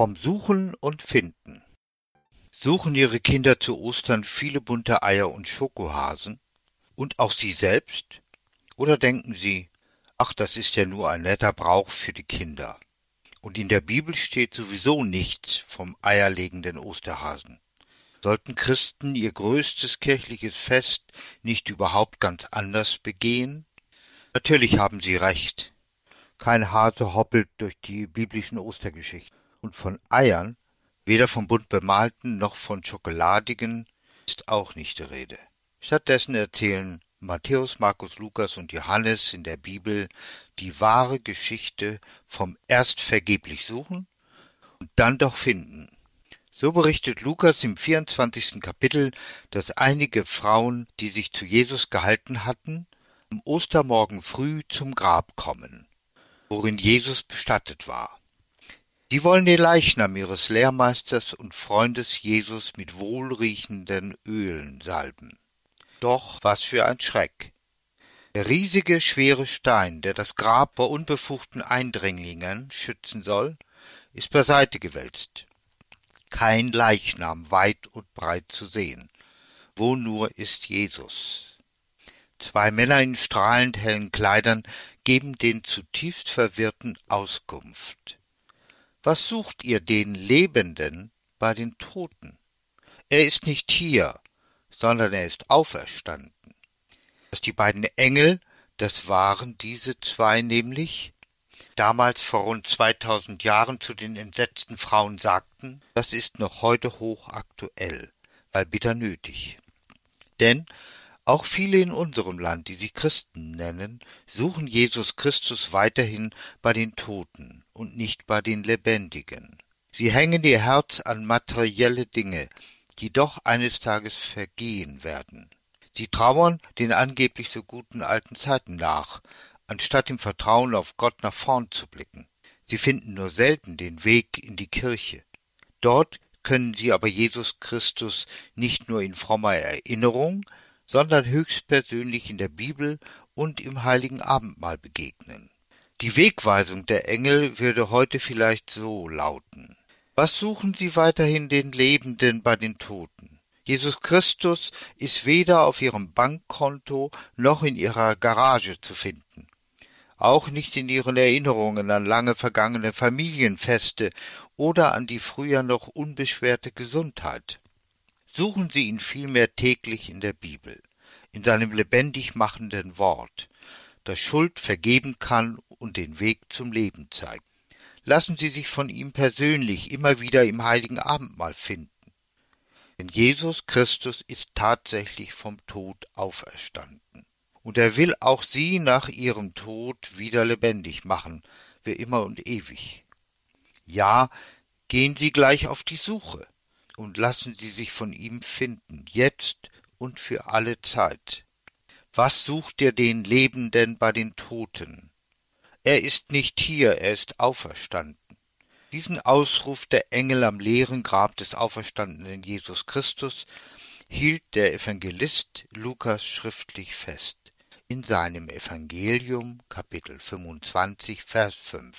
Vom Suchen und Finden. Suchen Ihre Kinder zu Ostern viele bunte Eier und Schokohasen? Und auch Sie selbst? Oder denken Sie, ach, das ist ja nur ein netter Brauch für die Kinder. Und in der Bibel steht sowieso nichts vom eierlegenden Osterhasen. Sollten Christen ihr größtes kirchliches Fest nicht überhaupt ganz anders begehen? Natürlich haben Sie recht. Kein Hase hoppelt durch die biblischen Ostergeschichten. Und von Eiern, weder von bunt bemalten noch von schokoladigen, ist auch nicht die Rede. Stattdessen erzählen Matthäus, Markus, Lukas und Johannes in der Bibel die wahre Geschichte vom erst vergeblich Suchen und dann doch Finden. So berichtet Lukas im 24. Kapitel, dass einige Frauen, die sich zu Jesus gehalten hatten, am Ostermorgen früh zum Grab kommen, worin Jesus bestattet war. Sie wollen den Leichnam ihres Lehrmeisters und Freundes Jesus mit wohlriechenden Ölen salben. Doch was für ein Schreck! Der riesige, schwere Stein, der das Grab vor unbefugten Eindringlingen schützen soll, ist beiseite gewälzt. Kein Leichnam weit und breit zu sehen. Wo nur ist Jesus? Zwei Männer in strahlend hellen Kleidern geben den zutiefst Verwirrten Auskunft. Was sucht ihr den Lebenden bei den Toten? Er ist nicht hier, sondern er ist auferstanden. Was die beiden Engel, das waren diese zwei nämlich, damals vor rund 2000 Jahren zu den entsetzten Frauen sagten, das ist noch heute hochaktuell, weil bitter nötig. Denn auch viele in unserem Land, die sich Christen nennen, suchen Jesus Christus weiterhin bei den Toten und nicht bei den Lebendigen. Sie hängen ihr Herz an materielle Dinge, die doch eines Tages vergehen werden. Sie trauern den angeblich so guten alten Zeiten nach, anstatt im Vertrauen auf Gott nach vorn zu blicken. Sie finden nur selten den Weg in die Kirche. Dort können sie aber Jesus Christus nicht nur in frommer Erinnerung, sondern höchstpersönlich in der Bibel und im heiligen Abendmahl begegnen. Die Wegweisung der Engel würde heute vielleicht so lauten: Was suchen Sie weiterhin den Lebenden bei den Toten? Jesus Christus ist weder auf Ihrem Bankkonto noch in Ihrer Garage zu finden. Auch nicht in Ihren Erinnerungen an lange vergangene Familienfeste oder an die früher noch unbeschwerte Gesundheit. Suchen Sie ihn vielmehr täglich in der Bibel, in seinem lebendig machenden Wort, das Schuld vergeben kann und den Weg zum Leben zeigt. Lassen Sie sich von ihm persönlich immer wieder im heiligen Abendmahl finden. Denn Jesus Christus ist tatsächlich vom Tod auferstanden. Und er will auch Sie nach Ihrem Tod wieder lebendig machen, für immer und ewig. Ja, gehen Sie gleich auf die Suche und lassen Sie sich von ihm finden, jetzt und für alle Zeit. Was sucht ihr den Lebenden bei den Toten? Er ist nicht hier, er ist auferstanden. Diesen Ausruf der Engel am leeren Grab des auferstandenen Jesus Christus hielt der Evangelist Lukas schriftlich fest in seinem Evangelium, Kapitel 25, Vers 5.